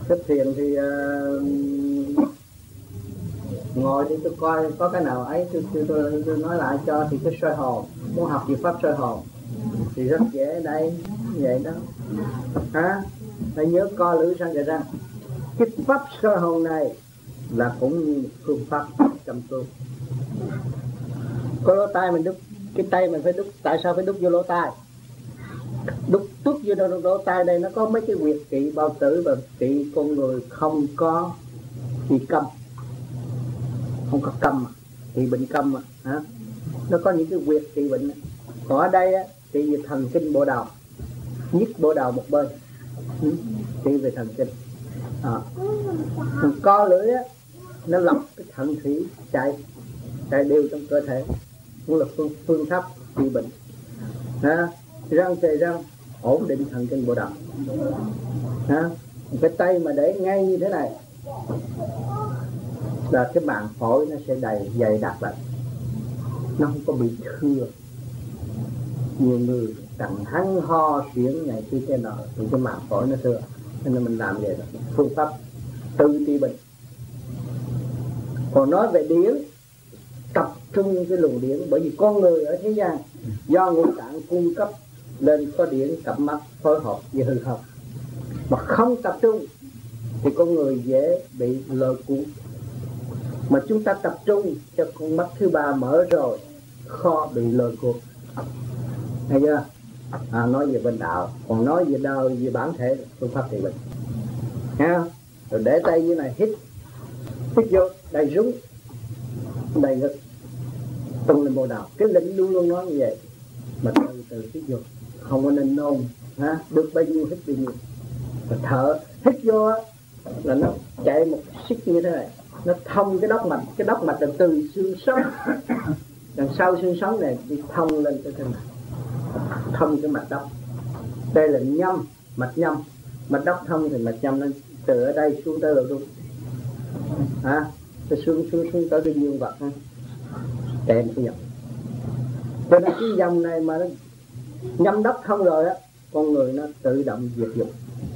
Cái thiền thì ngồi thì tôi coi có cái nào ấy tôi nói lại cho. Thì cái soi hồn, muốn học gì pháp soi hồn thì rất dễ đây, vậy đó. Phải nhớ co lưỡi sang kề răng. Cái pháp soi hồn này là cũng như phương pháp cầm tu. Có lỗ tai mình đút, cái tay mình phải đút. Tại sao phải đút vô lỗ tai? Đút tuốt vô lỗ tai đây nó có mấy cái huyệt trị bao tử và trị con người không có bị câm, không có câm mà trị bệnh câm mà nó có những cái huyệt trị bệnh. Còn ở đây á, trị về thần kinh bộ đầu, nhức bộ đầu một bên, trị về thần kinh. Co lưỡi á, nó lọc cái thận thủy chạy đều trong cơ thể, cũng là phương pháp trị bệnh. Răng kề răng ổn định thần kinh bộ đầu. Cái tay mà để ngay như thế này là cái màng phổi nó sẽ dày đặc lại, nó không có bị thưa. Nhiều người cần hắn ho xuyển này kia cái nọ thì cái màng phổi nó thưa, nên mình làm vậy đó, phương pháp tự trị bệnh. Còn nói về điển, tập trung cái luồng điển, bởi vì con người ở thế gian do ngũ tạng cung cấp lên có điển cặp mắt phối hợp với hư không, mà không tập trung thì con người dễ bị lôi cuốn. Mà chúng ta tập trung cho con mắt thứ ba mở rồi, khó bị lôi cuốn. Thấy chưa? Nói về bên đạo, còn nói về đời, về bản thể phương pháp trị bệnh. Rồi để tay như này, hít vô đầy rúng, đầy ngực, tung lên bộ đầu. Cái lĩnh luôn luôn nói như vậy, mà từ hít vô, không có nên nôn. Được bao nhiêu hít bao nhiêu. Và thở, hít vô là nó chạy một xích như thế này, nó thông cái đốc mạch là từ xương sống đằng sau xương sống này đi thông lên cái này, thông cái mạch đốc. Đây là nhâm, mạch nhâm, mạch đốc thông thì mạch nhâm nó từ ở đây xuống tới đầu đuôi, xuống tới cái dương vật, kèm cái dòng. Cho nên cái dòng này mà nó nhâm đốc thông rồi á, con người nó tự động diệt dục,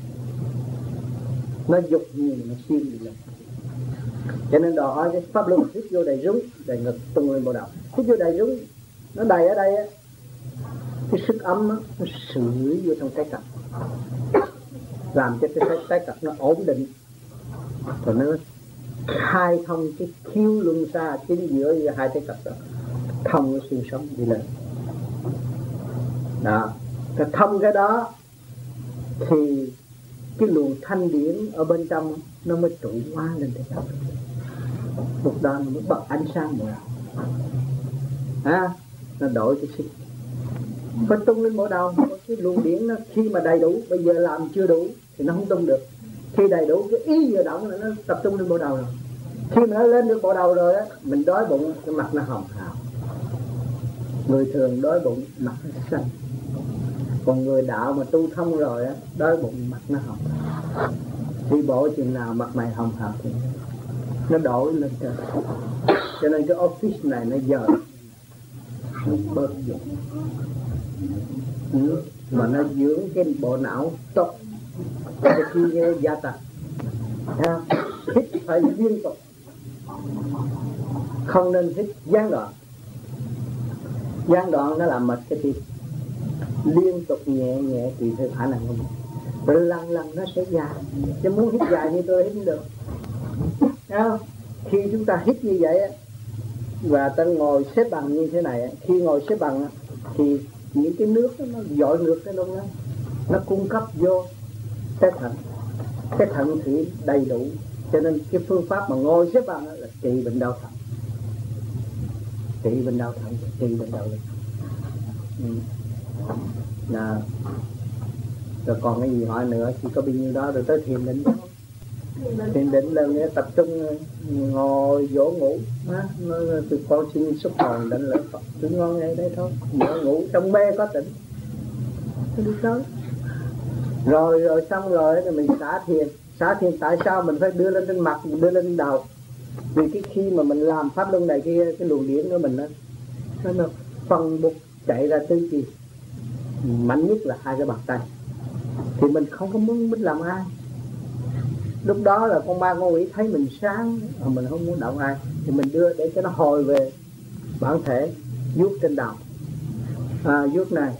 nó dục nhiều nó siêng đi lên. Cho nên đòi hỏi cái pháp luân hít vô đầy rúng, đầy ngực, tung lên bộ đầu. Hít vô đầy rúng, nó đầy ở đây á, cái sức ấm nó sưởi vô trong cái cặp, làm cho cái trái cặp nó ổn định, rồi nó khai thông cái khiếu luân xa chính giữa hai trái cặp đó, thông cái xương sống đi lên. Đó, rồi thông cái đó thì cái luồng thanh điển ở bên trong nó mới trụ hóa lên thế nào. Lúc đó nó mới bật ánh sáng nữa. Nó đổi cái sức. Phải tung lên bộ đầu. Cái luồng điển nó khi mà đầy đủ, bây giờ làm chưa đủ thì nó không tung được. Khi đầy đủ cái ý vừa động là nó tập trung lên bộ đầu rồi. Khi mà nó lên được bộ đầu rồi á, mình đói bụng, cái mặt nó hồng hào. Người thường đói bụng mặt nó xanh. Còn người đạo mà tu thông rồi á, đói bụng mặt nó hồng hào. Đi bộ chừng nào mặt mày hồng hào thì nó đổi lên trời. Cho nên cái office này nó dời, nó bớt dụng, mà nó dưỡng cái bộ não tốt. Cái khi gia tật hít phải liên tục, không nên hít gián đoạn. Gián đoạn nó làm mệt cái tim. Liên tục nhẹ nhẹ tùy theo khả năng của mình. Rồi lần nó sẽ dài. Chứ muốn hít dài như tôi hít không được. Khi chúng ta hít như vậy và ta ngồi xếp bằng như thế này, khi ngồi xếp bằng thì những cái nước nó dội ngược cái luôn đó, nó cung cấp vô cái thận thủy đầy đủ. Cho nên cái phương pháp mà ngồi xếp bằng là trị bệnh đau thận, trị bệnh đau thận, trị bệnh đau lực. Rồi còn cái gì hỏi nữa, chỉ có bao nhiêu đó rồi tới thiền định. Thiền định là nghĩa tập trung ngồi dỗ ngủ. Nó từ con xin xúc hồn định lợi Phật, cứ ngon ngay đấy thôi, dỗ ngủ trong mê có tỉnh, nó đi tới. Rồi xong rồi thì mình xả thiền. Xả thiền tại sao mình phải đưa lên trên mặt, mình đưa lên đầu? Vì cái khi mà mình làm pháp luân này kia, cái luồng điển của mình nó phân bục chạy ra tứ chi, mạnh nhất là hai cái bàn tay. Thì mình không có muốn mình làm ai, Lúc đó là con ma con quỷ thấy mình sáng mà mình không muốn động ai thì mình đưa để cho nó hồi về bản thể, vuốt trên đầu, vuốt này,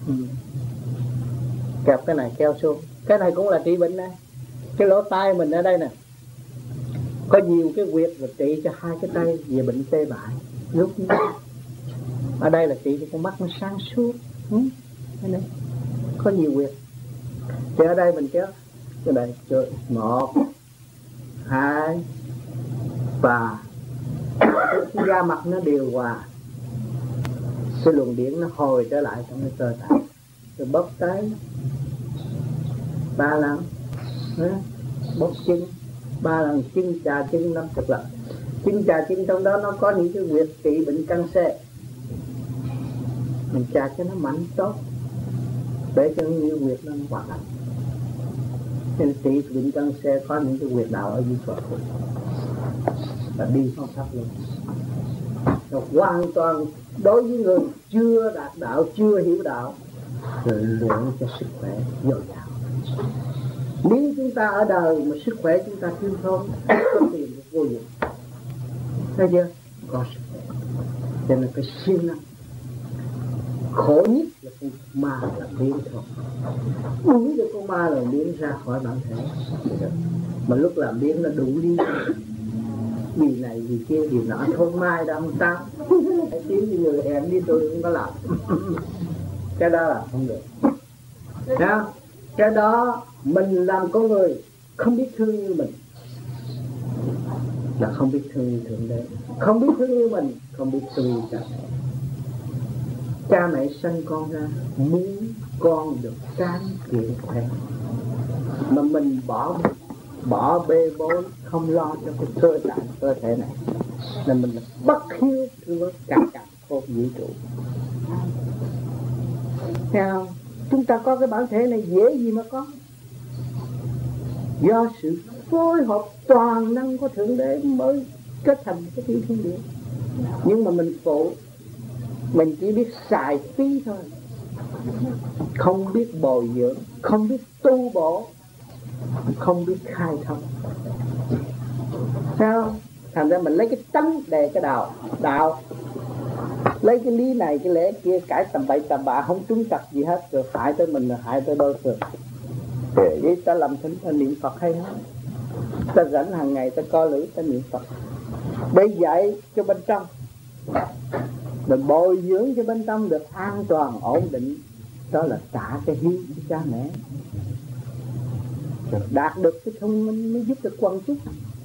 kẹp cái này kéo xuống. Cái này cũng là trị bệnh này. Cái lỗ tai mình ở đây nè, có nhiều cái huyệt và trị cho hai cái tay về bệnh tê bại. Lúc ở đây là trị cho con mắt nó sáng suốt. Cái này có nhiều huyệt. Thì ở đây mình kéo cái này chơi 1, 2, 3. Cái da mặt nó điều hòa, cái luồng điển nó hồi trở lại trong cái cơ thể. Rồi bóp tay 3 lần, bóp chân 3 lần, chân chà chân 50 lần. Chân chà chân trong đó nó có những cái huyệt trị bệnh canxi. Mình chà cho nó mạnh tốt để cho những huyệt nó hoạt động. Nên trị bệnh canxi có những cái huyệt đạo ở dưới phật và đi phong pháp luôn. Nó hoàn toàn đối với người chưa đạt đạo, chưa hiểu đạo, rồi luyện cho sức khỏe dồi dào. Nếu chúng ta ở đời mà sức khỏe chúng ta thiếu thốn, có tiền được vô dụng. Thấy chưa? Có sức khỏe cho nên phải siêng năng. Khổ nhất là con ma là biến thôi. Đuổi được con ma là biến ra khỏi bản thể. Mà lúc làm biến nó đủ đi, vì này vì kia vì nọ, thôn mai đã không sao. Hãy kiếm cho người hẹn đi, tôi không có làm. Cái đó là không được. Nha? Cái đó mình làm con người không biết thương như mình là không biết thương như Thượng Đế. Không biết thương như mình, không biết thương như cha mẹ. Cha mẹ sanh con ra muốn con được tráng kiện khỏe, mà mình bỏ bê bối, không lo cho cái cơ thể này, nên mình là bất hiếu với cả khôn vũ trụ. Thấy không? Chúng ta có cái bản thể này dễ gì mà có, do sự phối hợp toàn năng của Thượng Đế mới kết thành cái thiên địa. Nhưng mà mình phụ, mình chỉ biết xài phí thôi, không biết bồi dưỡng, không biết tu bổ, không biết khai thông. Sao? Thành ra mình lấy cái tánh đề cái đạo, lấy cái lý này cái lẽ kia cãi tầm bậy tầm bạ không trúng trật gì hết, rồi hại tới mình, hại tới đối phương. Vậy ta làm thính ta niệm Phật hay không? Ta rảnh hàng ngày ta co lưỡi ta niệm Phật để dạy cho bên trong, rồi bồi dưỡng cho bên trong được an toàn ổn định. Đó là trả cái hiếu của cha mẹ, rồi đạt được cái thông minh mới giúp được quần chúng.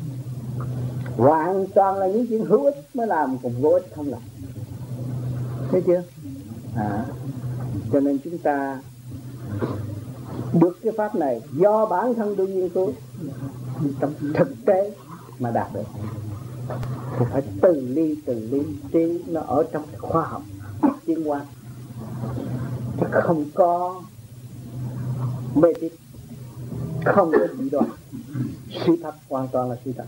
Hoàn toàn là những chuyện hữu ích mới làm, còn vô ích không làm. Thấy chưa? Cho nên chúng ta được cái pháp này do bản thân tôi nghiên cứu trong thực tế mà đạt được. Thì phải từ ly trí nó ở trong cái khoa học tiến hóa, chứ không có mê tín, không có dị đoan. Sự thật hoàn toàn là sự thật.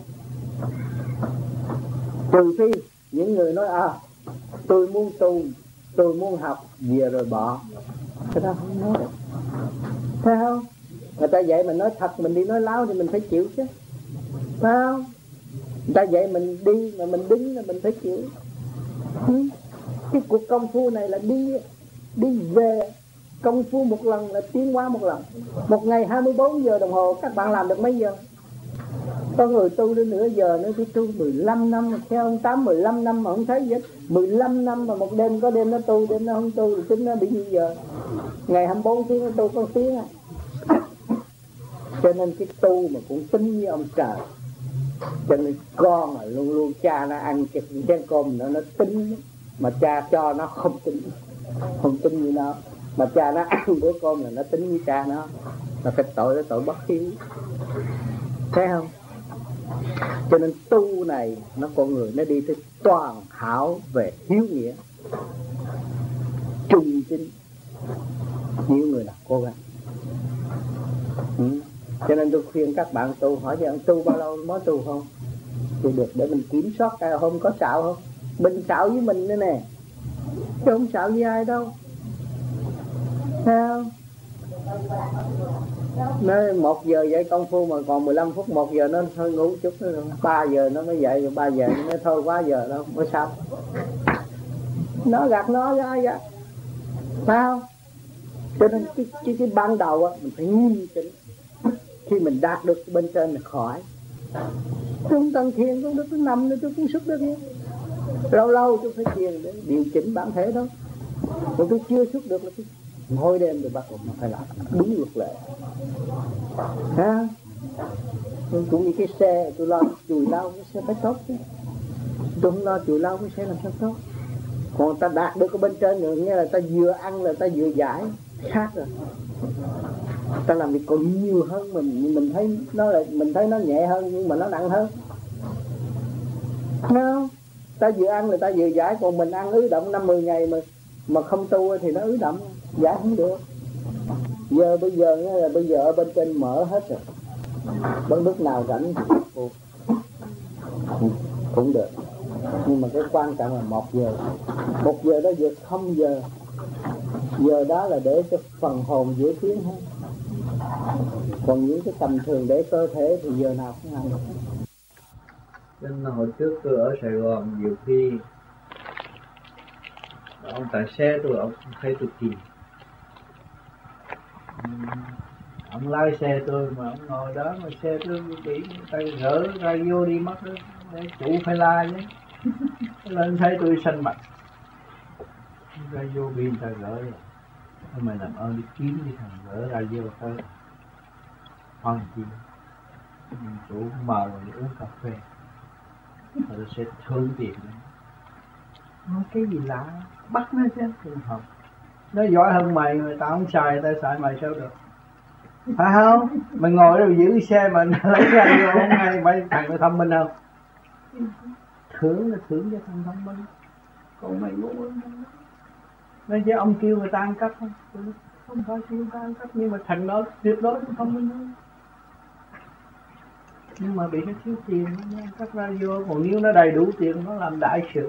Trừ phi những người nói tôi muốn tu, tôi muốn học về rồi bỏ, cái đó không nói được. Thấy không? Người ta dạy mình nói thật, mình đi nói láo thì mình phải chịu chứ, phải không? Người ta dạy mình đi mà mình đứng là mình phải chịu. Cái cuộc công phu này là đi về công phu một lần là tiến hóa một lần. Một ngày 24 giờ đồng hồ các bạn làm được mấy giờ? Có người tu đến nửa giờ nữa thì tu 15 năm, theo ông Tám 15 năm mà không thấy gì hết. 15 năm mà một đêm có đêm nó tu, đêm nó không tu thì tính nó bị nhiêu giờ? Ngày 24 tiếng nó tu con tiếng à. Cho nên cái tu mà cũng tính như ông trời. Cho nên con mà luôn luôn cha nó ăn cái chén cơm nó tính, mà cha cho nó không tính như nó. Mà cha nó ăn bữa cơm là nó tính như cha nó, là cái tội đó tội bất hiếu. Thấy không? Cho nên tu này nó con người nó đi tới toàn hảo về hiếu nghĩa, trung tín. Nhiều người nào cố gắng. Cho nên tôi khuyên các bạn tu, hỏi cho tu bao lâu mới tu không? Thì được để mình kiểm soát cái hôm có xạo không? Mình xạo với mình nữa nè, chứ không xạo với ai đâu. Thấy không? Nói 1 giờ dậy công phu mà còn 15 phút, 1 giờ nó hơi ngủ chút nữa, 3 giờ nó mới dậy, rồi 3 giờ nó mới thôi quá giờ đâu, mới sao? Nó gạt nó ra vậy. Sao? Cho nên cái ban đầu á, mình phải nghiêm chỉnh. Khi mình đạt được bên trên là khỏi. Tôi không cần thiền, tôi được nằm nữa, tôi cũng sức được nha. Lâu lâu tôi phải thiền để điều chỉnh bản thể đó. Mà tôi chưa xuất được là tôi ngồi đêm rồi bắt đầu nó phải làm đúng luật lệ. Ha? Cũng như cái xe, tôi lo chùi lau cái xe phải tốt chứ. Tôi không lo chùi lau cái xe làm sao tốt. Còn ta đạt được ở bên trên rồi, nghĩa là ta vừa ăn là ta vừa giải, khác rồi. Ta làm việc còn nhiều hơn mình thấy nó là mình thấy nó nhẹ hơn nhưng mà nó nặng hơn. Thấy không? Ta vừa ăn là ta vừa giải, còn mình ăn ứ động 5-10 ngày mà không tu thì nó ứ động, giải không được. Bây giờ là bây giờ ở bên trên mở hết rồi. Bất lúc nào rảnh thì cũng được. Nhưng mà cái quan trọng là 1 giờ. 1 giờ đó vượt 0 giờ. Giờ đó là để cho phần hồn dễ tiến hơn. Còn những cái tầm thường để cơ thể thì giờ nào cũng ăn được. Nên hồi trước tôi ở Sài Gòn nhiều khi ông tài xế tôi, ông thấy tôi kỳ. Ông lái xe tôi mà ông ngồi đó mà xe tôi bị tay gỡ ra vô đi mất đó, để chủ phải la chứ. Lên thấy tôi xanh mặt, ra vô bị người ta gỡ rồi. Mày làm ơn đi kiếm đi thằng gỡ ra vô tới hoan chi. Chủ mời rồi uống cà phê, rồi sẽ thương tiền. Nói cái gì lạ, bắt nó chứ, không. Nó giỏi hơn mày, người ta không xài, người ta xài mày sao được. Phải không? Mày ngồi đó giữ xe mà lấy ra vô không ngay, mày thằng nó thông minh không? Thưởng là thưởng cho thằng thông minh. Còn mày ngu hơn. Nên chứ ông kêu người ta ăn cắp không? Không phải kêu người ta ăn cắp, nhưng mà thằng đó tuyệt đối cũng thông minh hơn. Nhưng mà bị nó thiếu tiền, nó ăn cắp ra vô. Còn nếu nó đầy đủ tiền, nó làm đại sự.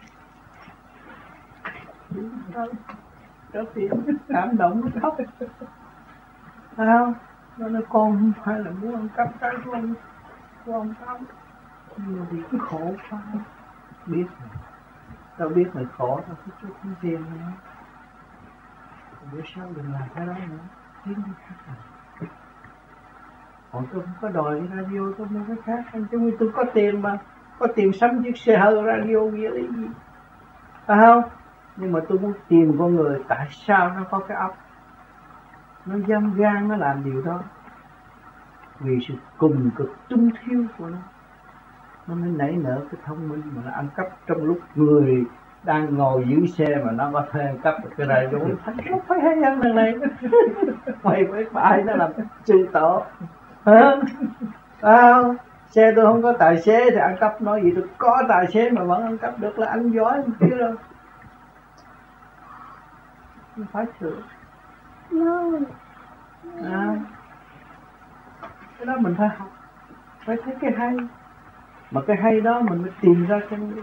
Có tiền, cảm động nó khóc. Phải không? Nó nói con không phải là muốn ăn cắp cái của ông Tám. Nhưng mà vì khổ quá. Biết rồi. Tao biết mày khổ, tao phải chút không tiền nữa. Bữa sau đừng làm cái đó nữa. Kiếm cái khác rồi. Còn tôi không có đòi cái radio, tôi mua cái khác. Chứ tôi có tiền mà. Có tiền sắm chiếc xe hơi radio nghĩa lý gì. Phải không? Nhưng mà tôi muốn tìm con người tại sao nó có cái óc. Nó dám gan nó làm điều đó. Vì sự cùng cực trung thiếu của nó mới nảy nở cái thông minh mà nó ăn cắp trong lúc người đang ngồi giữ xe mà nó có thể ăn cắp được cái này. Rồi nó phải hay hơn lần này. Mày phải bãi nó làm sư tổ. Không? Xe tôi không có tài xế thì ăn cắp nói gì, tôi có tài xế mà vẫn ăn cắp được là anh giỏi không chứ đâu. Không phải sửa. Cái đó mình phải học, phải thấy cái hay. Mà cái hay đó mình mới tìm ra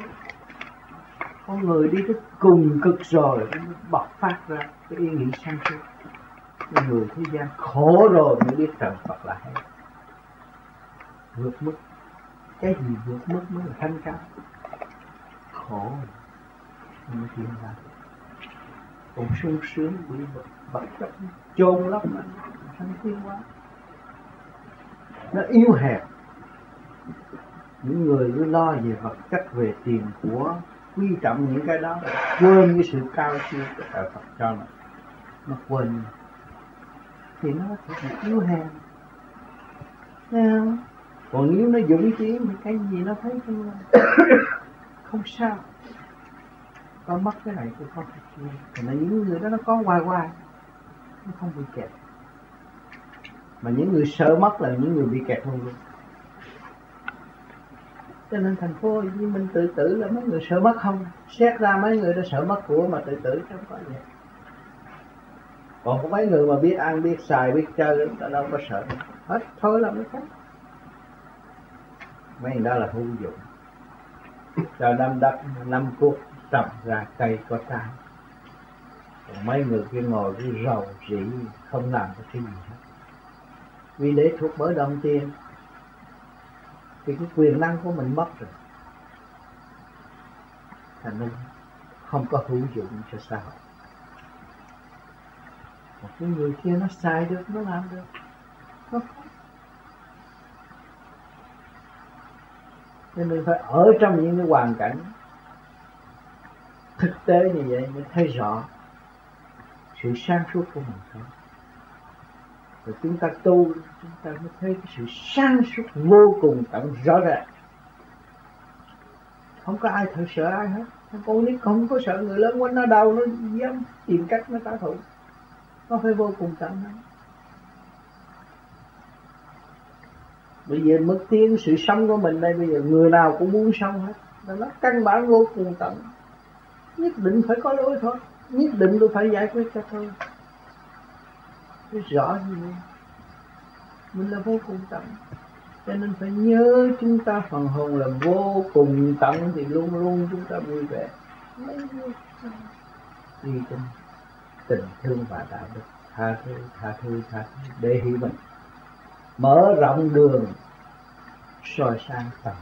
con người đi tới cùng cực rồi nó mới bộc phát ra cái ý nghĩ sáng suốt. Cái người thế gian khổ rồi mới biết rằng Phật là hay. Vượt mức. Cái gì vượt mức mới là thanh cao. Khổ mới tìm ra. Còn sung sướng bị vật chất chôn lấp nó thanh tiến quá. Nó yếu hèn. Những người cứ lo về vật chất, về tiền của, quý trọng những cái đó, quên cái sự cao siêu của Đạo Phật cho nó quên, thì nó có thể bị yếu hèn. Còn nếu nó dũng chí thì cái gì nó thấy không sao. Con mất cái này tôi có cái kia. Thì là những người đó nó có hoài hoài, nó không bị kẹt. Mà những người sợ mất là những người bị kẹt luôn luôn. Cho nên thành phố Hồ Chí Minh tự tử là mấy người sợ mất không? Xét ra mấy người đã sợ mất của mà tự tử chứ không phải vậy. Còn có mấy người mà biết ăn, biết xài, biết chơi, ta đâu có sợ. Hết thôi là mới khác. Mấy người đó là hữu dụng. Cho năm đất, 5 cuốc trồng ra cây có trái. Còn mấy người kia ngồi cứ rầu rĩ không làm cái gì hết, vì để thuộc bởi đồng tiền thì cái quyền năng của mình mất rồi, thành nên không có hữu dụng cho xã hội. Một cái người kia nó xài được, nó làm được, nó không. Nên mình phải ở trong những cái hoàn cảnh thực tế như vậy mới thấy rõ sự sáng suốt của mình thôi. Rồi chúng ta tu, chúng ta mới thấy cái sự sáng suốt vô cùng tận rõ ràng. Không có ai thật sợ ai hết. Con nít không có sợ người lớn quanh nó đâu, nó dám tìm cách nó trả thù. Nó phải vô cùng tận hết. Bây giờ mức tiến sự sống của mình đây, bây giờ người nào cũng muốn sống hết. Nó căn bản vô cùng tận. Nhất định phải có lối thôi, nhất định tôi phải giải quyết cho thôi. Cái rõ như vậy. Mình là vô cùng tận. Cho nên phải nhớ chúng ta phần hồn là vô cùng tận thì luôn luôn chúng ta vui vẻ. Đi trong tình thương và đạo đức, tha thứ để hiểu mình, mở rộng đường soi sáng tầm.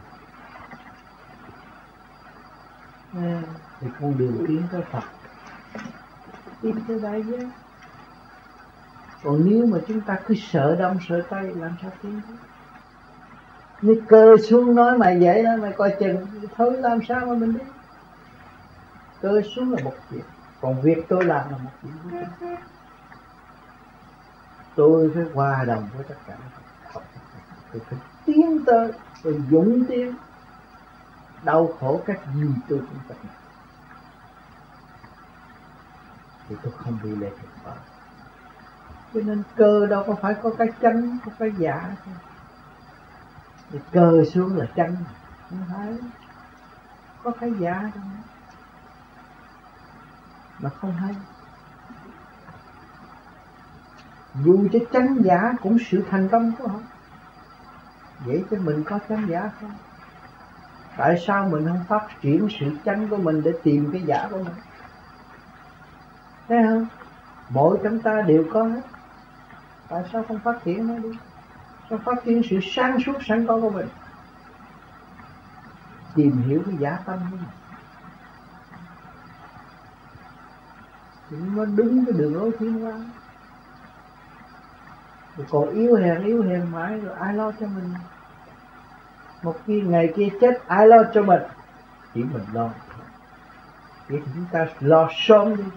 Thì con đường tiến tới Phật, tiến tới đại giác. Còn nếu mà chúng ta cứ sợ đông sợ tây làm sao tiến tới? Nếu cơ xuống nói mày vậy đó, mày coi chừng, thôi làm sao mà mình đi? Cơ xuống là một chuyện, còn việc tôi làm là một chuyện. Tôi phải hòa đồng với tất cả. Tôi phải tiến tới, tôi dũng tiến. Đau khổ cách gì tôi cũng phải. Thì tôi không bị lệ thuộc vào. Cho nên cơ đâu có phải có cái chánh, có cái giả thôi. Thì cơ xuống là chánh, không phải có cái giả đâu mà không hay. Dù cho chánh giả cũng sự thành công của họ. Vậy chứ mình có chánh giả không? Tại sao mình không phát triển sự chánh của mình để tìm cái giả của mình? Thấy không? Mỗi chúng ta đều có hết. Tại sao không phát triển nó đi? Sao phát triển sự sáng suốt sẵn có của mình? Tìm hiểu cái giả tâm của mình thì nó đúng cái đường lối tiến hóa. Rồi còn yếu hèn mãi rồi ai lo cho mình? Một khi ngày kia chết ai lo cho mình? Chỉ mình lo. Vậy thì chúng ta lo sớm đi.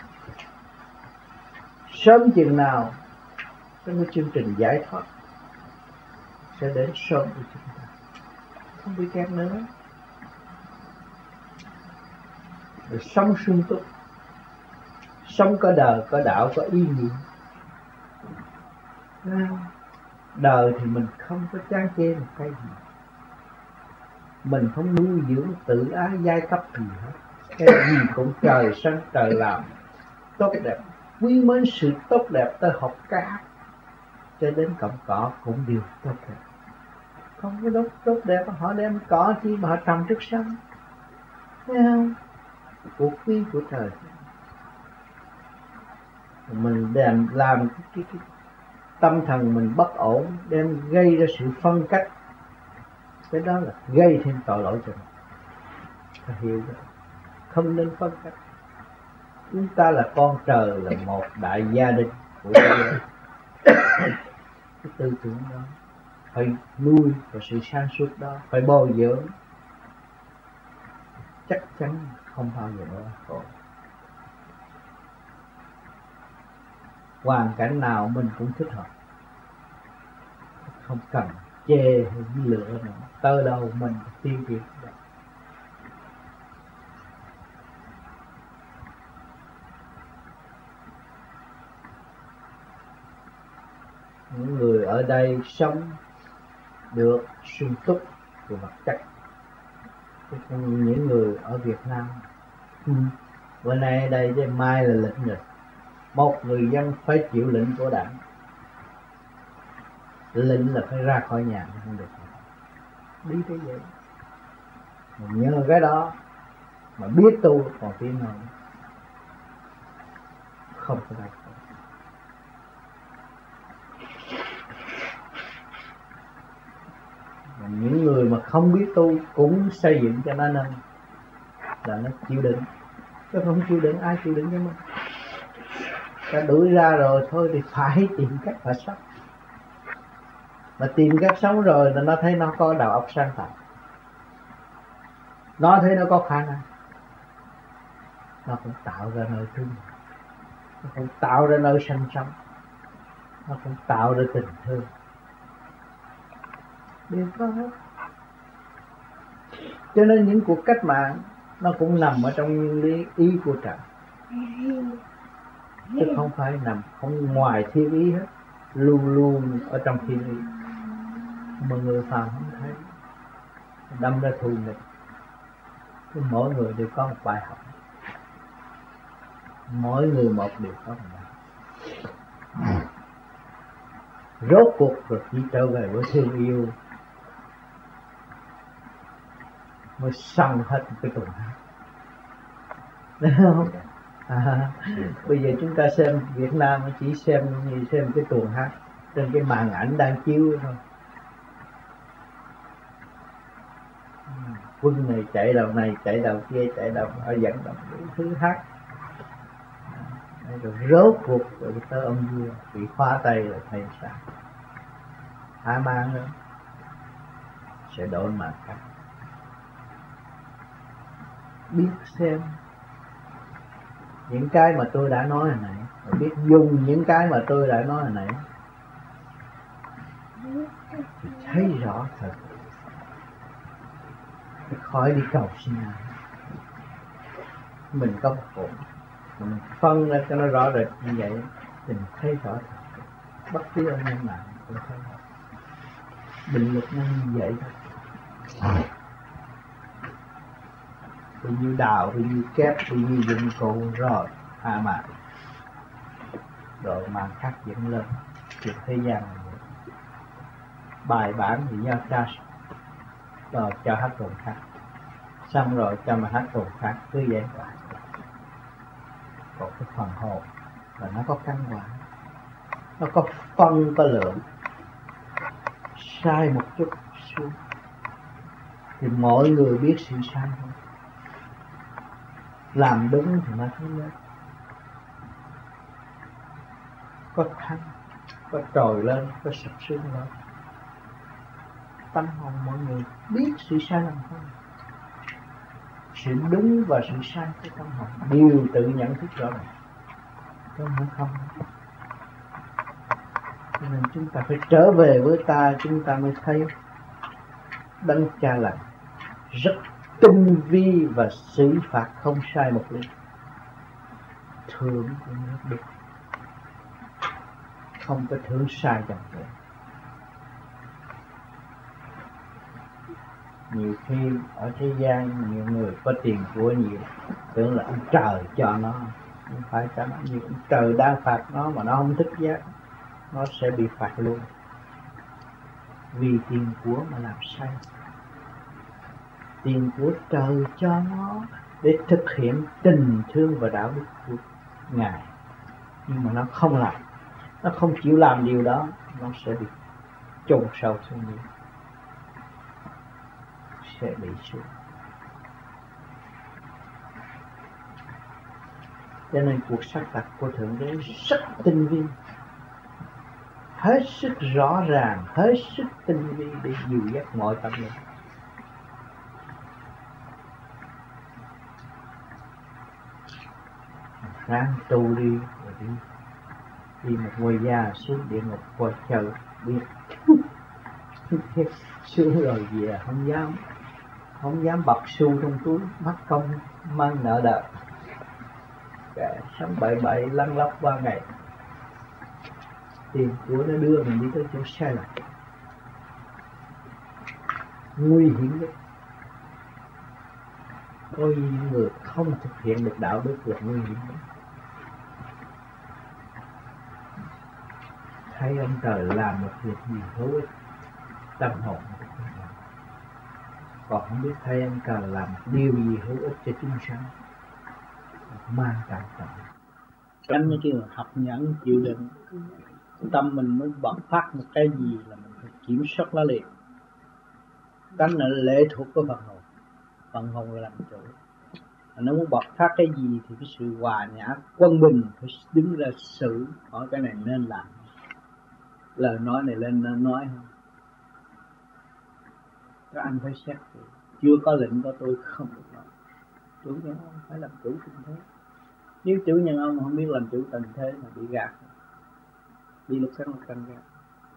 Sớm chừng nào cái chương trình giải thoát sẽ đến sớm của chúng ta, không bị kẹt nữa. Rồi sống sung túc, sống có đời, có đạo, có ý nghĩa. Đời thì mình không có chán chê một cái gì, mình không nuôi dưỡng tự ái giai cấp gì hết. Cái gì cũng trời sinh trời làm tốt đẹp, quý mến sự tốt đẹp tới học cá cho đến cọng cỏ cũng đều tốt đẹp. Không có tốt đẹp họ đem cỏ chi mà họ trồng trước sân. Thấy không? Cuộc quý của trời. Mình đem làm cái tâm thần mình bất ổn, đem gây ra sự phân cách. Cái đó là gây thêm tội lỗi cho mình. Phải hiểu đó. Không nên phân cách. Chúng ta là con trời, là một đại gia đình của trời. Cái tư tưởng đó phải nuôi vào sự sáng suốt đó, phải bồi dưỡng. Chắc chắn không bao giờ nữa khổ. Hoàn cảnh nào mình cũng thích hợp, không cần chê hay lựa nữa. Tới đâu mình tiêu diệt đó. Những người ở đây sống được sung túc về vật chất. Những người ở Việt Nam bữa nay ở đây với mai là lệnh rồi. Một người dân phải chịu lệnh của đảng. Lệnh là phải ra khỏi nhà, không được đi thế vậy. Mình nhớ cái đó mà biết tu còn tiến hơn. không có đau khổ. Và những người mà không biết tu cũng xây dựng cho nó nên là nó chịu đựng. Chứ không chịu đựng, ai chịu đựng cho mình? Ta đuổi ra rồi thôi thì phải tìm cách mà sống. Mà tìm cách sống rồi là nó thấy nó có đầu óc sáng tạo, nó thấy nó có khả năng, nó cũng tạo ra nơi thương, nó cũng tạo ra nơi sanh sống, nó cũng tạo ra tình thương, đều có hết. Cho nên những cuộc cách mạng nó cũng nằm ở trong nguyên lý ý của trời, chứ không phải nằm không ngoài thiên ý hết, luôn luôn ở trong thiên ý. Mà người phàm không thấy, đâm ra thù nghịch. Mỗi người đều có một bài học, mỗi người một đều có một bài học. Rốt cuộc rồi chỉ trở về với thương yêu mới xong hết cái tuần hát. Đúng không? Bây giờ chúng ta xem Việt Nam chỉ xem cái tuần hát trên cái màn ảnh đang chiếu thôi. Quân này chạy đầu này, chạy đầu kia, chạy đầu ở dẫn động thứ hát. Rồi rốt cuộc rồi tới ông vua bị khóa tay rồi thay sao? Há mang nữa sẽ đổi mặt khác. Biết xem những cái mà tôi đã nói hồi nãy, biết dùng những cái mà tôi đã nói hồi nãy thì thấy rõ thật. Khỏi đi cầu xin ai. Mình có một hồn, mình phân ra cho nó rõ rệt như vậy thì mình thấy rõ thật. Bất cứ ông nhân nào cũng thấy rõ. Định luật nó như vậy thôi. Bao nhiêu đào, bao nhiêu kép, bao nhiêu dụng cụ rồi hạ mạn. Rồi màn khắc dựng lên chuyện thế gian này. Bài bản thì do cha rồi cho hát tuần khác, xong rồi cho mà hát tuần khác cứ vậy. Còn cái phần hồn là nó có căn quả, nó có phân có lượng, sai một chút xuống thì mọi người biết sự sai thôi. Làm đúng thì nó thấy lên, có thăng, có trồi lên, có sụp xuống lên. Tâm hồn mọi người biết sự sai lầm không? Sự đúng và sự sai của tâm hồn đều tự nhận thức rõ ràng, chứ không. Cho nên chúng ta phải trở về với ta, chúng ta mới thấy đấng cha lành rất tinh vi và xử phạt không sai một lý. Thương cũng rất đúng, không có thương sai dòng nữa. Nhiều khi ở thế gian nhiều người có tiền của nhiều tưởng là ông trời cho nó, không phải cho nó nhiều. Ông trời đang phạt nó mà nó không thức giác, nó sẽ bị phạt luôn. Vì tiền của mà làm sai. Tiền của trời cho nó để thực hiện tình thương và đạo đức của Ngài, nhưng mà nó không làm, nó không chịu làm điều đó, nó sẽ bị chôn sâu xuống đi, sẽ bị xuống. Cho nên cuộc sắp đặt của Thượng Đế rất tinh vi, hết sức rõ ràng, hết sức tinh vi để dìu dắt mọi tâm linh. Ráng tu đi, rồi đi một ngôi gia xuống địa ngục coi chờ biết. Xuống rồi về không dám bật xu trong túi, mất công mang nợ đời. Kẻ sống bậy bậy lăn lóc qua ngày, tiền của nó đưa mình đi tới chỗ sai lầm, nguy hiểm nhất. Ôi, người không thực hiện được đạo đức là nguy hiểm nhất. Thấy ông trời làm một việc gì hữu ích, tâm hồn còn không biết thấy ông trời làm điều gì hữu ích cho chúng sanh, mang cảm trọng. Tránh cái kiểu học nhẫn chịu đựng. Tâm mình muốn bộc phát một cái gì là mình phải kiểm soát nó liền. Tánh là lệ thuộc của phần hồn là làm chủ. Nó muốn bộc phát cái gì thì cái sự hòa nhã quân bình phải đứng ra xử hỏi cái này nên làm, lời nói này lên nên nói không. Các anh phải xét chưa có lệnh của tôi không được nói. Chủ nhân ông phải làm chủ tình thế. Nếu chủ nhân ông không biết làm chủ tình thế mà bị gạt, đi lúc sáng lúc canh gạt.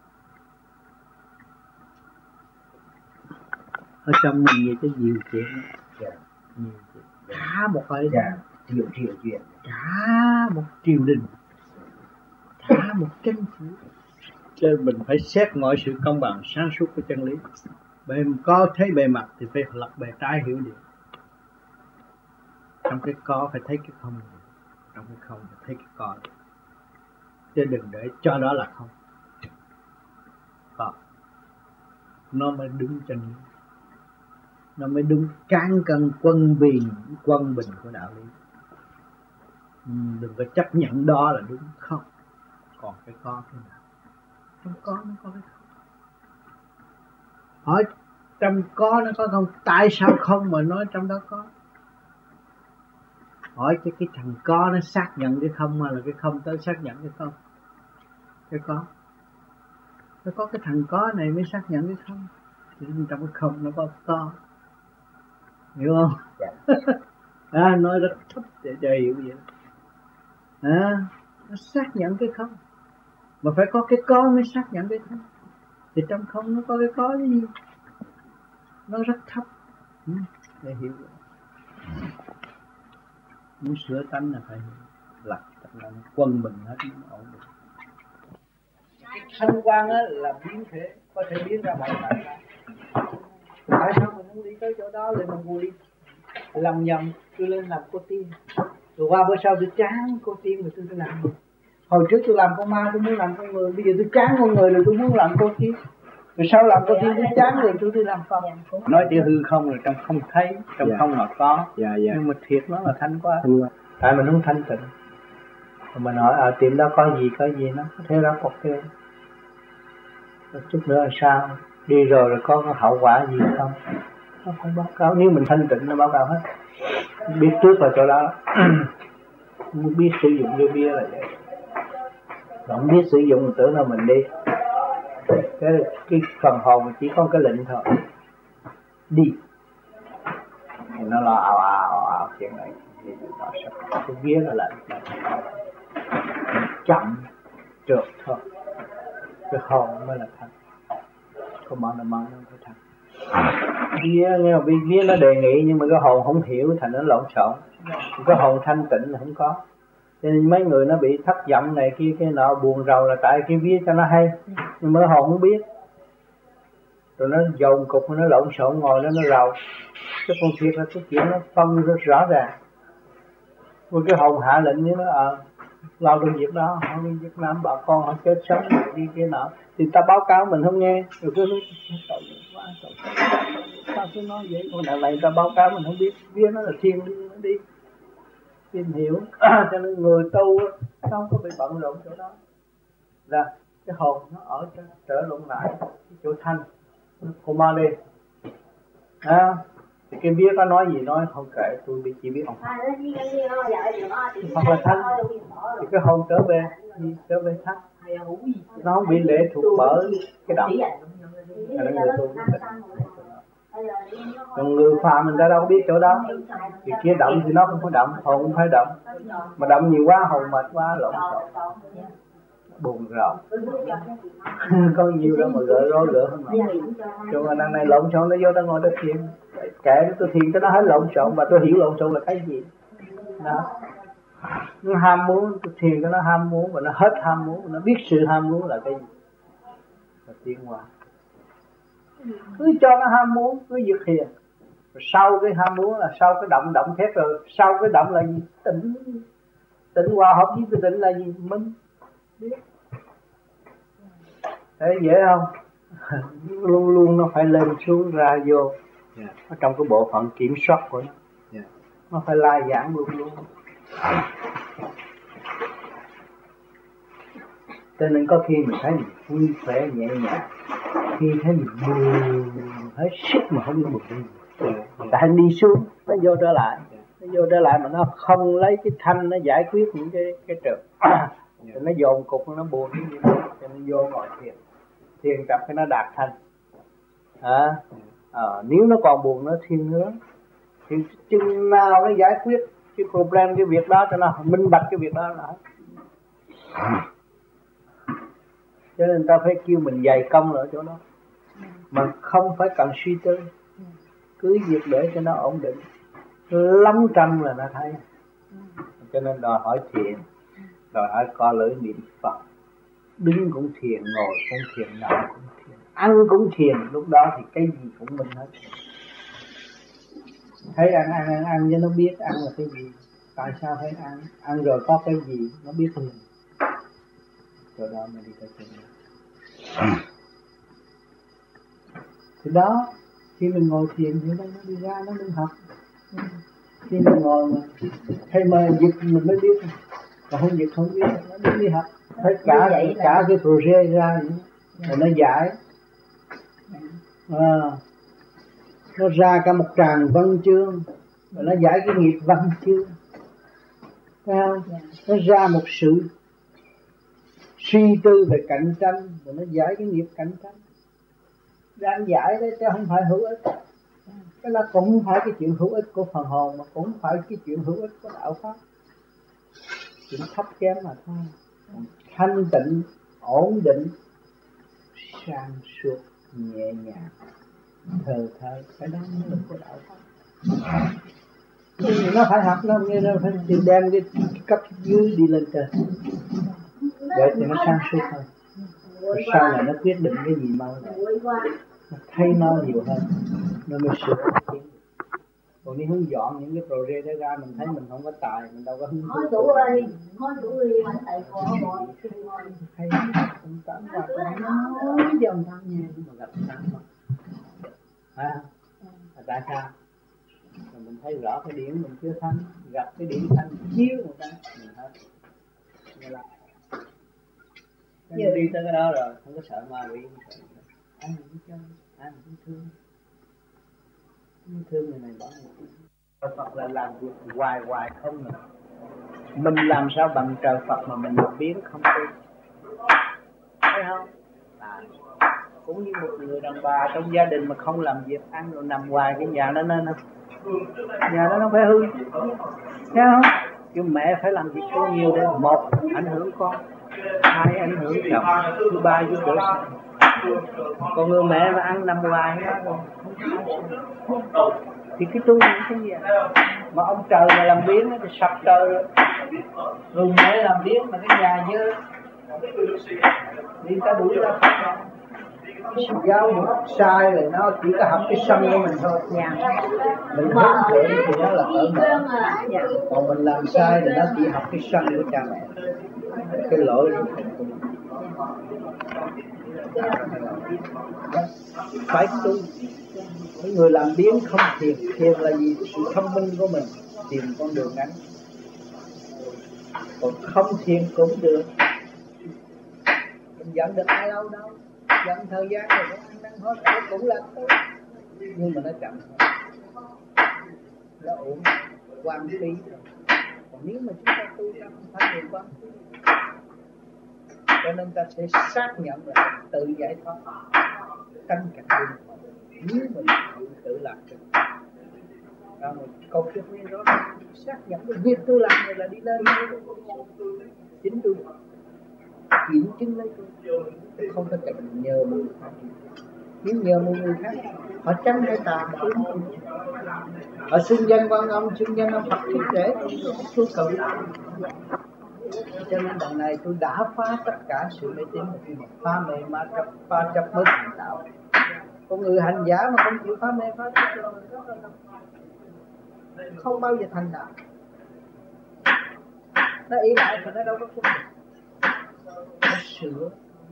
Ở trong mình vậy có nhiều chuyện, nhiều chuyện. Cả một hơi triệu chuyện, cả một triều đình, cả một chính phủ. Cho nên mình phải xét mọi sự công bằng sáng suốt của chân lý. Có thấy bề mặt thì phải lật bề trái hiểu được. Trong cái có phải thấy cái không, trong cái không phải thấy cái có. Chứ đừng để cho đó là không. Có nó mới đứng chân lý, nó mới đúng cán cân quân bình của đạo lý. Đừng có chấp nhận đó là đúng, không. Còn cái có thế nào? Trong có nó có cái không. Hỏi trong có nó có không, tại sao không mà nói trong đó có? Hỏi cái thằng có nó xác nhận cái không hay là cái không tới xác nhận cái không? Cái có. Nó có cái thằng có này mới xác nhận cái không. Thì trong cái không nó có. Hiểu không? Dạ. Nói rất thấp để cho hiểu vậy. Nó xác nhận cái không. Mà phải có cái có mới xác nhận cái không. Thì trong không nó có cái có cái gì? Nó rất thấp. Để hiểu vậy. Muốn sửa tánh là phải hiểu. Lập tất là quân bình hết nó ổn định. Cái thanh quan á là biến thể, có thể biến ra mọi tại. Tại sao mình không đi tới chỗ đó để mình vui? Lầm nhầm tôi lên làm cô tiên. Rồi qua bữa sau tôi chán cô tiên rồi tôi làm. Hồi trước tôi làm con ma tôi muốn làm con người, bây giờ tôi chán con người rồi tôi muốn làm cô tiên. Rồi sau làm cô tiên tôi chán rồi tôi làm Phật. Nói chữ hư không rồi trong không thấy, trong không mà có. Nhưng mà thiệt nó là thanh quá. Tại mình không thanh tịnh. Mình hỏi ở tiệm đó có gì nó thế đó ok. Rồi chút nữa là sao? Đi rồi có hậu quả gì không? Nó không báo cáo. Nếu mình thanh tịnh nó báo cáo hết. Biết trước là chỗ đó. Muốn biết sử dụng vô bia là vậy. Không biết sử dụng tưởng là mình đi. Cái phần hồn chỉ có cái lệnh thôi. Đi. Thì nó lo ào chuyện này. Thì nó sắp cái bia là lệnh. Chậm trượt thôi. Cái hồn mới là thật. Không mong nó phải thật. Vía nó đề nghị nhưng mà cái hồn không hiểu thành nó lộn xộn. Cái hồn thanh tịnh là không có. Cho nên mấy người nó bị thất vọng này kia cái nọ buồn rầu là tại cái vía cho nó hay. Nhưng mà cái hồn không biết. Rồi nó dồn cục nó lộn xộn ngồi đó nó rầu. Cái con thiệt là cái chuyện nó phân rất rõ ràng. Rồi cái hồn hạ lệnh với nó lo công việc đó, họ đi Việt Nam bà con họ chết sống đi kia nọ thì ta báo cáo mình không nghe, rồi cứ nói tội quá sao cứ nói vậy, còn đằng này ta báo cáo mình không biết, biết nó là thiên đi tìm hiểu. Cho nên người tu không có bị bận rộn chỗ đó, là cái hồn nó ở trở lộn lại cái chỗ thanh cô ma đi thì cái biết có nói gì nói không kệ, tôi chỉ biết ông hoặc là thanh thì cái hồn trở về thanh, nó không bị lệ thuộc bởi cái động. Là người tu còn người phàm mình ta đâu có biết chỗ đó, thì kia động thì nó không có động, hồn không phải động, mà động nhiều quá hồn mệt quá lộn xộn buồn rầu. Có nhiều đâu mà gỡ không nổi. Cho nên đằng này lộn xộn nó vô nó ngồi nó thiền, kệ tôi thiền cho nó hết lộn xộn, và tôi hiểu lộn xộn là cái gì đó. Nó ham muốn, tôi thiền cho nó ham muốn và nó hết ham muốn, nó biết sự ham muốn là cái gì là tiến hóa. Cứ cho nó ham muốn, cứ việc thiền. Rồi sau cái ham muốn là sau cái động thét, rồi sau cái động là gì? Tịnh hòa hợp với cái tịnh là gì? Minh biết. Thấy dễ không? Luôn luôn nó phải lên xuống ra vô. Ở trong cái bộ phận kiểm soát của nó. Nó phải lai giảng luôn. Cho nên có khi mình thấy mình vui khỏe nhẹ nhàng, khi thấy mình buồn hết sức mà không có buồn gì. Tại đi xuống nó vô trở lại mà nó không lấy cái thanh nó giải quyết những cái trực. Thì nó dồn cục nó buồn cái gì đó, cho nên vô ngồi thiền tập cái nó đạt thanh. Nếu nó còn buồn nó thiên hướng thì chừng nào nó giải quyết cái problem, cái việc đó cho nó minh bạch cái việc đó là cho nên ta phải kêu mình dày công ở chỗ đó, mà không phải cần suy tư, cứ việc để cho nó ổn định, lắm trăm là nó thấy. Cho nên đòi hỏi thiền, đòi hỏi co lưỡi niệm Phật, đứng cũng thiền, ngồi cũng thiền, nằm cũng thiền, ăn cũng thiền. Lúc đó thì cái gì cũng minh hết. Thấy ăn cho nó biết ăn là cái gì, tại sao phải ăn rồi có cái gì nó biết liền. Rồi đó mới đi tới chuyện đó. Thì đó, khi mình ngồi thiền thì nó đi ra, nó đừng học. Khi mình ngồi mà hay mà dịch mình mới biết, còn không dịch không biết, nó đi học. Thấy cả cái project ra rồi nó giải, nó ra cả một tràng văn chương, rồi nó giải cái nghiệp văn chương, thấy không? Nó ra một sự suy tư về cạnh tranh, rồi nó giải cái nghiệp cạnh tranh. Đang giải đấy chứ không phải hữu ích. Cái là cũng không phải cái chuyện hữu ích của phần hồn, mà cũng không phải cái chuyện hữu ích của đạo pháp. Chuyện thấp kém mà thôi. Thanh tịnh, ổn định, sang suốt, nhẹ nhàng, thờ thơ, cái đó mới là của đạo pháp. Thì nó phải học, nó như nó phải đem cái cấp dưới đi lên trên, để thì nó sang suốt hơn. Rồi sau này nó quyết định cái gì mau nó thấy nó nhiều hơn, nó mới sửa. Còn nếu không dọn những cái project đó ra, mình thấy mình không có tài, mình đâu có hứng thú. Nói đủ đi mà tại có mọi hay không tán qua nói dòng thăng nghe mà gặp thăng mà. Tại sao? Rồi mình thấy rõ cái điển mình chưa thanh, gặp cái điển thanh chiếu một cái mình hết. Nghe lại. Đi tới cái đó rồi, không có sợ ma quỷ, không sợ. Ai mình cũng chơi, ai mình cũng thương người này bỏ người. Phật là làm việc hoài không ngừng. Mình làm sao bằng trời Phật mà mình làm biến không tin? Thấy không? Cũng như một người đàn bà trong gia đình mà không làm việc ăn rồi nằm hoài, cái nhà nó nên nhà nó phải hư, thấy không? Chứ mẹ phải làm việc có nhiều để một ảnh hưởng con, hai ảnh hưởng chồng, thứ ba giúp đỡ sao. Còn người mẹ mà ăn nằm hoài đó rồi không có thì cái tu những cái gì mà ông trời mà làm biến thì sập trời rồi. Người mẹ làm biến mà cái nhà dơ đi ta đuổi ra khỏi nhà. Giáo dục sai rồi nó chỉ có học cái sân của mình thôi. Mình hướng thượng thì nó là ở mình. Còn mình làm sai thì nó chỉ học cái sân của cha mẹ. Cái lỗi của mình. Phải tu. Những người làm biến không thiền. Thiền là gì? Sự thông minh của mình tìm con đường ngắn. Còn không thiền cũng được. Mình dẫn được ai lâu đâu. Dẫn thời gian rồi cũng ăn năn hết, cũng là tốt. Nhưng mà nó chậm hơn. Nó ổn, quan phí. Còn nếu mà chúng ta tu ra không phải người quan phí. Cho nên ta sẽ xác nhận là tự giải thoát, canh cạnh đường. Nếu mình tự làm được. Rồi một câu chuyện này đó xác nhận cái việc tôi làm này là đi lên. Chính tôi kiểm chứng lấy tôi, không có cần nhờ người khác. Nếu nhờ một người khác, họ tránh hay tà mà họ xưng danh Quan Âm, xưng danh ông Phật thích để tôi cầu. Cho nên lần này tôi đã phá tất cả sự mê tín, phá mê ma chấp, phá chấp mới thành đạo. Con người hành giả mà không chịu phá mê phá chấp rồi không bao giờ thành đạo. Nó ý lại thì nó đâu có cung nó sửa.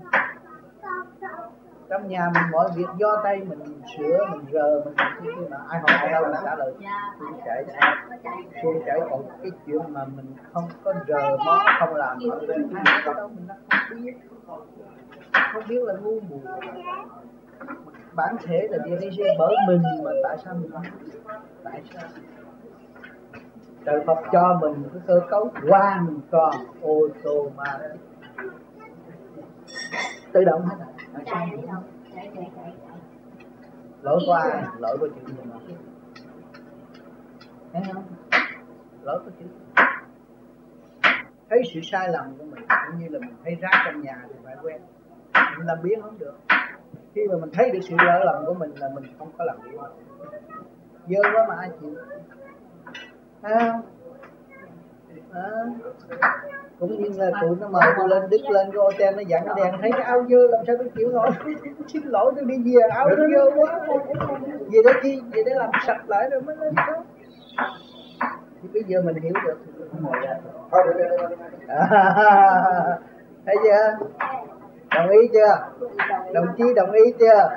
Trong nhà mình mọi việc do tay mình sửa, mình rờ, mình làm cái mà ai hỏi ở đâu mình trả lời suôn chảy. Còn cái chuyện mà mình không có rờ mó, không làm ở đây, ai ở đâu mình nó không biết. Không biết là ngu muội. Bản thể là đi riêng bởi mình mà tại sao mình không biết? Tại sao? Trời Phật cho mình cái cơ cấu hoàn toàn automatic, tự động hết rồi. Lỗi của ai? Lỗi của chữ gì mà? Thấy không? Lỗi của chữ. Thấy sự sai lầm của mình, cũng như là mình thấy rác trong nhà thì phải quen. Mình làm biến không được. Khi mà mình thấy được sự lỡ lầm của mình là mình không có làm biến. Dơ quá mà ai chịu? Thấy không? Cũng như là tụi nó mời tôi lên, Đức lên cái hotel nó dặn nó đèn, thấy cái áo dơ làm sao tôi chịu nổi. Xin lỗi tôi đi về, áo nó dơ quá. Về để chi? Về để làm sạch lại rồi mới lên đó. Thì bây giờ mình hiểu được thì mình ngồi ra. Thấy chưa? Đồng ý chưa? Đồng chí đồng ý chưa?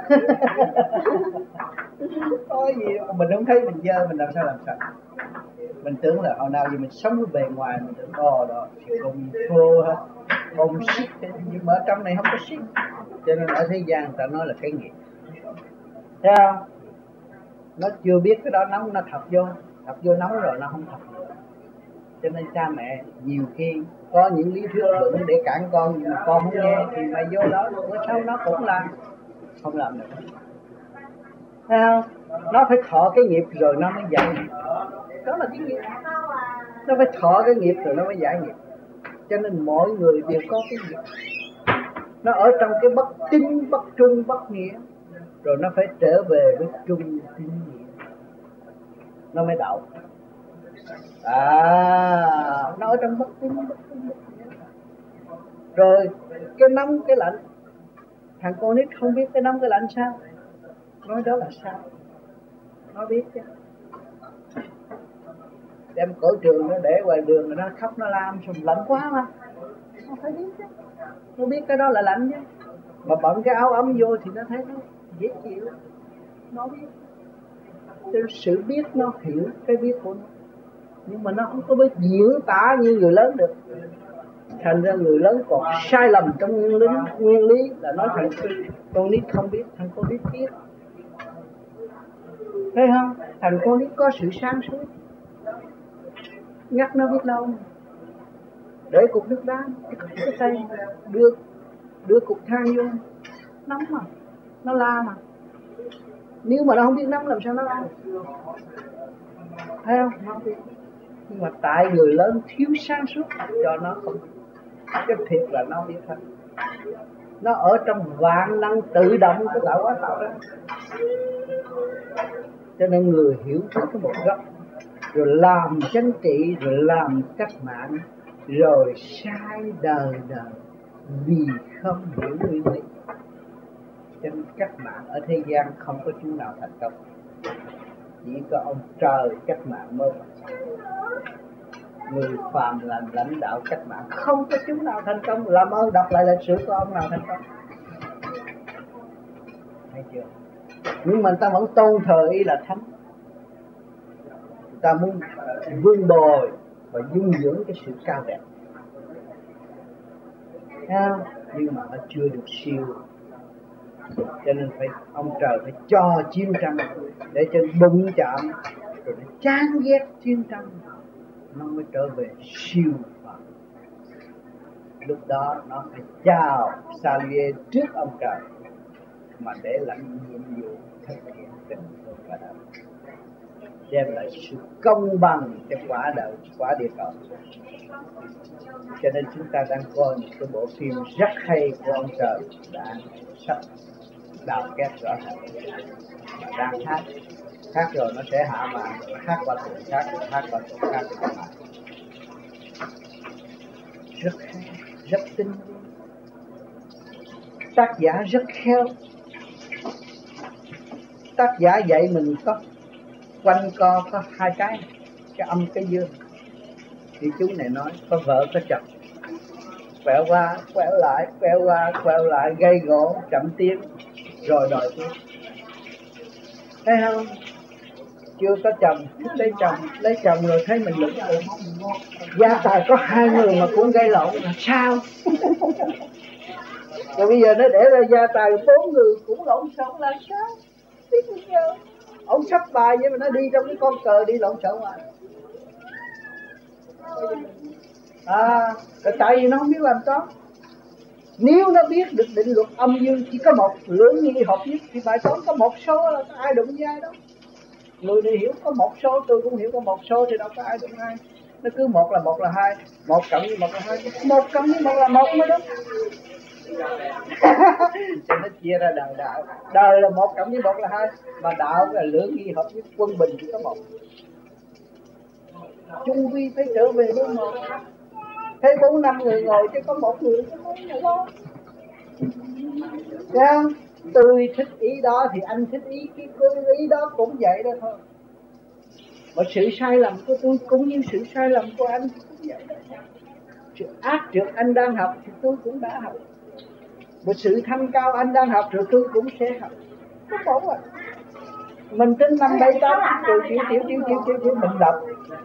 Có gì đâu, mình không thấy mình dơ, mình làm sao làm sạch? Mình tưởng là hồi nào giờ mình sống ở bề ngoài mình tưởng đó cùng phô ha, cùng shit, nhưng mà ở trong này không có shit. Cho nên ở thế gian ta nói là cái nghiệp. Thấy không? Nó chưa biết cái đó nóng nó thập vô nóng rồi nó không thập nữa. Cho nên cha mẹ nhiều khi có những lý thuyết vững để cản con, nhưng mà con không nghe thì mày vô đó bữa sau nó cũng làm, không làm được. Thấy không? Nó phải thọ cái nghiệp rồi nó mới giải nghiệp. Đó là cái nghiệp. Nó phải thọ cái nghiệp rồi nó mới giải nghiệp. Cho nên mỗi người đều có cái nghiệp. Nó ở trong cái bất tín, bất trung, bất nghĩa. Rồi nó phải trở về với trung tín nghĩa. Nó mới đậu. Nó ở trong bất tín, bất trung, bất nghĩa. Rồi cái nóng, cái lạnh. Thằng con nít không biết cái nóng, cái lạnh sao. Nói đó là sao. Nó biết chứ. Đem cổ trường nó để ngoài đường rồi nó khóc nó lam xong lạnh quá mà. Nó phải biết chứ. Nó biết cái đó là lạnh chứ. Mà bận cái áo ấm vô thì nó thấy nó dễ chịu. Nó biết. Cho sự biết nó hiểu cái biết của nó. Nhưng mà nó không có biết diễn tả như người lớn được. Thành ra người lớn còn sai lầm trong nguyên lý là nói thằng con nít không biết, thằng con nít biết. Thấy không? Thằng con nít có sự sáng suốt. Nhắc nó biết đâu. Để cục nước đá cái tay đưa cục than vô. Nóng mà. Nó la mà. Nếu mà nó không biết nóng làm sao nó la. Thấy không? Nó không biết. Nhưng mà tại người lớn thiếu sáng suốt cho nó không biết. Cái thiệt là nó biết hết. Nó ở trong vạn năng tự động của tạo hóa tạo ra. Cho nên người hiểu được cái một góc, rồi làm chính trị, rồi làm cách mạng, rồi sai đời vì không hiểu nguyên lý. Cho nên cách mạng ở thế gian không có chú nào thành công, chỉ có ông trời cách mạng mới. Người phàm làm lãnh đạo cách mạng không có chú nào thành công. Làm ơn đọc lại lịch sử của ông nào thành công. Thấy chưa? Nhưng mà người ta vẫn tôn thờ y là thánh. Người ta muốn vun bồi và dung dưỡng cái sự cao đẹp. Nhưng mà nó chưa được siêu. Cho nên phải ông trời phải cho chiến tranh để cho đụng chạm, rồi nó chán ghét chiến tranh, nó mới trở về siêu phàm. Lúc đó nó phải chào saluer trước ông trời mà để lãnh nhiệm vụ thực hiện tình thương và đạo, đem lại sự công bằng cho quả địa cầu. Cho nên chúng ta đang coi một cái bộ phim rất hay của ông trời đã sắp đào kết rõ ràng và đang hát rồi nó sẽ hạ màn, hát qua tuần khác, hát qua tuần khác hạ màn. Rất hay, rất tinh vi, tác giả rất khéo. Tác giả dạy mình có quanh co có hai cái âm cái dương. Thì chú này nói có vợ có chồng, quẹo qua quẹo lại, quẹo qua quẹo lại, gây gỗ chậm tiến rồi đòi tiếp. Thấy không? Chưa có chồng thích lấy chồng rồi thấy mình lụm lụm. Gia tài có hai người mà cũng gây lộn là sao? Rồi bây giờ nó để ra gia tài 4 người cũng lộn xộn là sao? Biết bao giờ ông sắp bài vậy mà nó đi trong cái con cờ đi lộn xộn à. Rồi tại vì nó không biết làm toán. Nếu nó biết được định luật âm dương chỉ có một lưỡng nghi hợp nhất thì bài toán có một số là ai đụng với ai đâu. Người này hiểu có một số, tôi cũng hiểu có một số thì đâu có ai đụng ai. Nó cứ một là hai, một cộng với một là hai, một cộng với một là một mới đúng. Cho nó chia ra đạo. Đời là một cộng với một là hai, mà đạo là lưỡng nghi hợp nhất, quân bình chỉ có một. Chung quy phải trở về với một. Thấy 4-5 người ngồi chứ có một người có mấy nhà đó. Không? Tôi thích ý đó thì anh thích ý cái ý đó cũng vậy đó thôi. Mà sự sai lầm của tôi cũng như sự sai lầm của anh cũng vậy đó. Sự ác trượt anh đang học thì tôi cũng đã học. Một sự thanh cao anh đang học rồi tôi cũng sẽ học. Không ổn à. Mình tính 5-7-8 rồi tiểu mình đọc.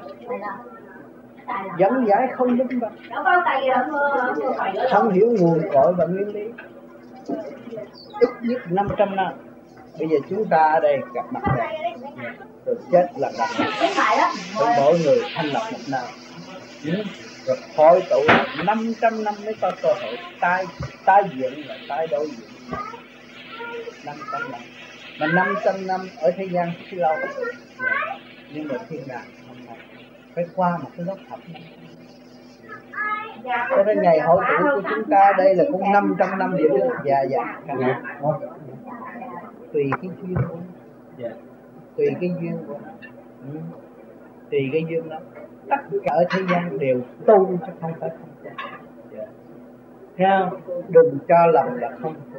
Dẫn giải không minh bạch, không hiểu nguồn cội và nguyên lý. Ít nhất 500 năm. Bây giờ chúng ta ở đây gặp mặt này, rồi chết là gặp mặt. Rồi mỗi người thành lập một nào. Rồi hội tụ 500 năm mới có cơ hội tái diễn và tái đối diện. 500 năm. Mà 500 năm ở thế gian thì lâu. Nhưng mà thiên đàng không lâu. Phải qua một cái lớp học này. Cho nên ngày hội tụ của chúng ta đây là cũng 500 năm điểm được. Dạ. Tùy cái duyên của nó. Tùy cái duyên của nó. Tùy cái duyên đó. Tất cả ở thế gian đều tu chứ không phải không tu. Thấy không? Đừng cho lầm là không tu.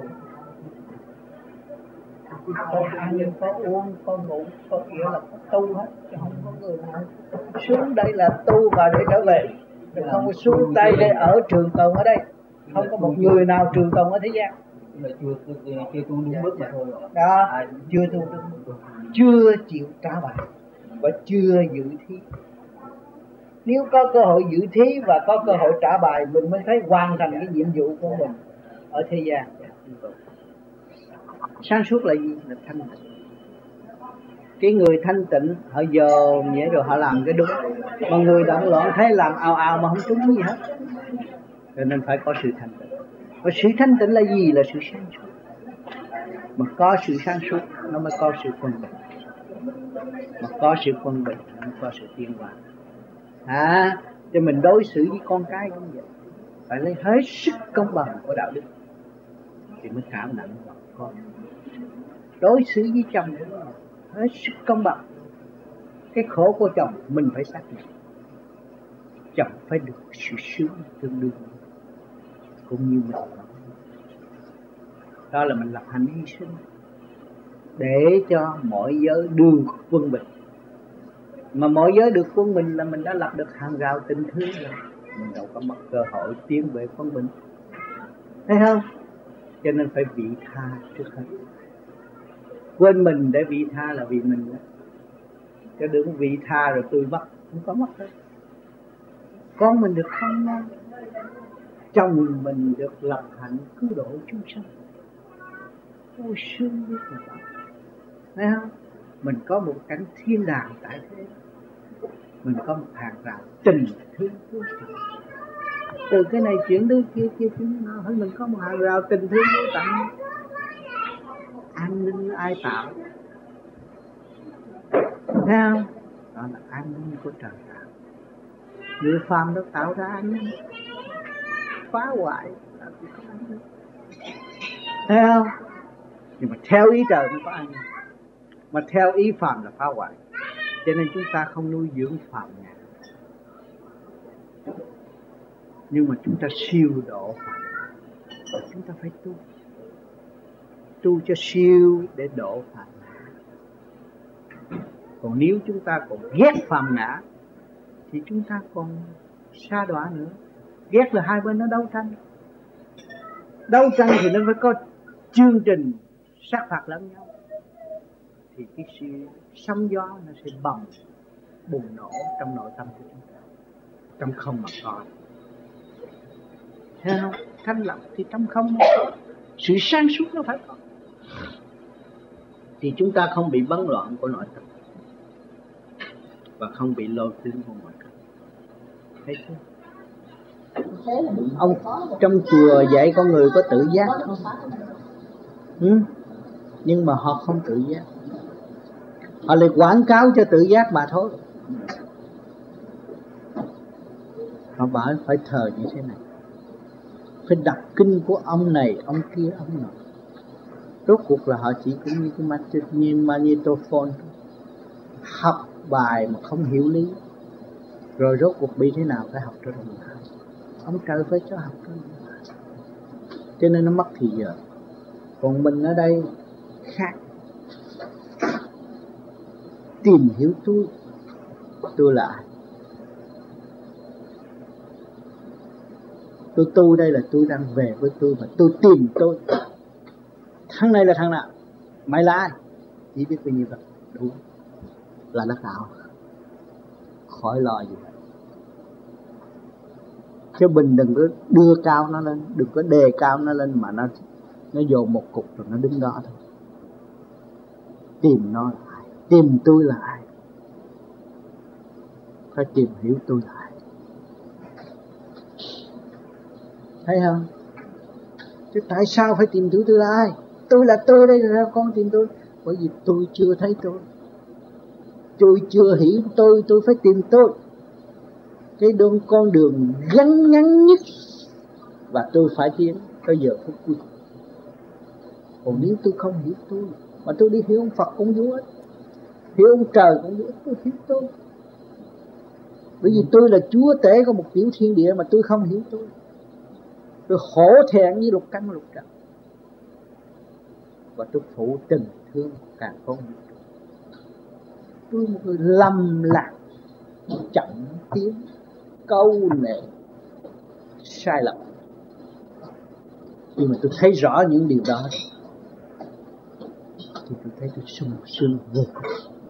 Có ăn, có uống, có ngủ, có nghĩa là có tu hết, chứ không có người nào xuống đây là tu và để trở về. Không có xuống đây để ở trường tồn ở đây. Không có một người nào trường tồn ở thế gian. Chưa tu đúng bước mà thôi. Đó, chưa tu đúng bước, chưa chịu trả bài và chưa dự thí. Nếu có cơ hội dự thí và có cơ hội trả bài, mình mới thấy hoàn thành cái nhiệm vụ của mình ở thế gian. Sáng suốt là gì? Là thanh tịnh. Cái người thanh tịnh họ dồn vậy rồi họ làm cái đúng. Mà người động loạn thấy làm ào mà không trúng gì hết. Cho nên phải có sự thanh tịnh. Và sự thanh tịnh là gì? Là sự sáng suốt. Mà có sự sáng suốt nó mới có sự quân bình. Mà có sự quân bình nó mới có sự tiến hóa. Cho mình đối xử với con cái cũng vậy. Phải lấy hết sức công bằng của đạo đức thì mới cảm nặng con. Đối xử với chồng hết sức công bằng. Cái khổ của chồng mình phải xác nhận. Chồng phải được sự sướng tương đương cũng như mình. Đó là mình lập hành hy sinh để cho mọi giới được quân bình. Mà mọi giới được quân bình là mình đã lập được hàng rào tình thương rồi. Mình đâu có mất cơ hội tiến về quân bình. Thấy không? Cho nên phải vị tha trước hết. Quên mình để vị tha là vì mình đó. Chứ đừng vị tha rồi tôi mất. Không có mất hết. Con mình được không ngoan, chồng mình được lập hạnh cứu độ chúng sanh. Ôi sướng biết rồi. Thấy không? Mình có một cảnh thiên đàng tại thế. Mình có một hàng rào tình thương vô tận. Từ cái này chuyển tới kia chuyển nào, mình có một hàng rào tình thương vô tận. An ninh ai tạo? Thấy không? Đó là an ninh của trời tạo. Người phàm nó tạo ra an ninh, phá hoại. Thấy không? Nhưng mà theo ý trời mới có an ninh. Mà theo ý phàm là phá hoại. Cho nên chúng ta không nuôi dưỡng phàm ngã. Nhưng mà chúng ta siêu độ phàm. Chúng ta phải tu. Tu cho siêu để độ phàm ngã. Còn nếu chúng ta còn ghét phàm ngã thì chúng ta còn sa đọa nữa. Ghét là hai bên nó đấu tranh. Đấu tranh thì nó phải có chương trình sát phạt lẫn nhau. Thì cái sự sóng gió nó sẽ bùng nổ trong nội tâm của chúng ta. Trong không mà có. Thấy không? Thanh lọc thì trong không mà có. Sự sáng suốt nó phải có, thì chúng ta không bị bấn loạn của nội tâm và không bị lôi cuốn của ngoại cảnh. Thấy chưa? Ông trong chùa dạy con người có tự giác không? Nhưng mà họ không tự giác, họ lại quảng cáo cho tự giác mà thôi. Họ bảo phải thờ như thế này, phải đọc kinh của ông này, ông kia, ông nọ. Rốt cuộc là họ chỉ cũng như cái magnetophone, học bài mà không hiểu lý, rồi rốt cuộc bị thế nào phải học cho đồng nào. Ông trời phải cho học cho đồng nào, cho nên nó mất thì giờ. Còn mình ở đây khác, tìm hiểu tôi là ai. Tôi tu đây là tôi đang về với tôi, và tôi tìm tôi. Thằng này là thằng nào? Mày là ai? Chỉ biết bao nhiêu vậy, đúng là nó tạo. Khỏi lo gì vậy. Chứ mình đừng có đưa cao nó lên, đừng có đề cao nó lên mà nó dồn một cục rồi nó đứng đó thôi. Tìm nó là ai? Tìm tôi là ai? Phải tìm hiểu tôi là ai. Thấy không? Chứ tại sao phải tìm tôi là ai? Tôi là tôi đây, là con tìm tôi. Bởi vì tôi chưa thấy tôi chưa hiểu tôi phải tìm tôi. Cái con đường ngắn nhất và tôi phải tiến tới giờ phút cuối. Còn nếu tôi không hiểu tôi, mà tôi đi hiểu ông Phật cũng vô ích, hiểu ông trời cũng vô ích, tôi hiểu tôi. Bởi vì tôi là chúa tể của một tiểu thiên địa mà tôi không hiểu tôi hổ thẹn với lục căn lục trần, và tôi phụ tình thương càng không hiểu tôi một người lầm lạc, chậm tiến, câu nệ, sai lầm. Nhưng mà tôi thấy rõ những điều đó thì tôi thấy tôi sung sướng vô cùng.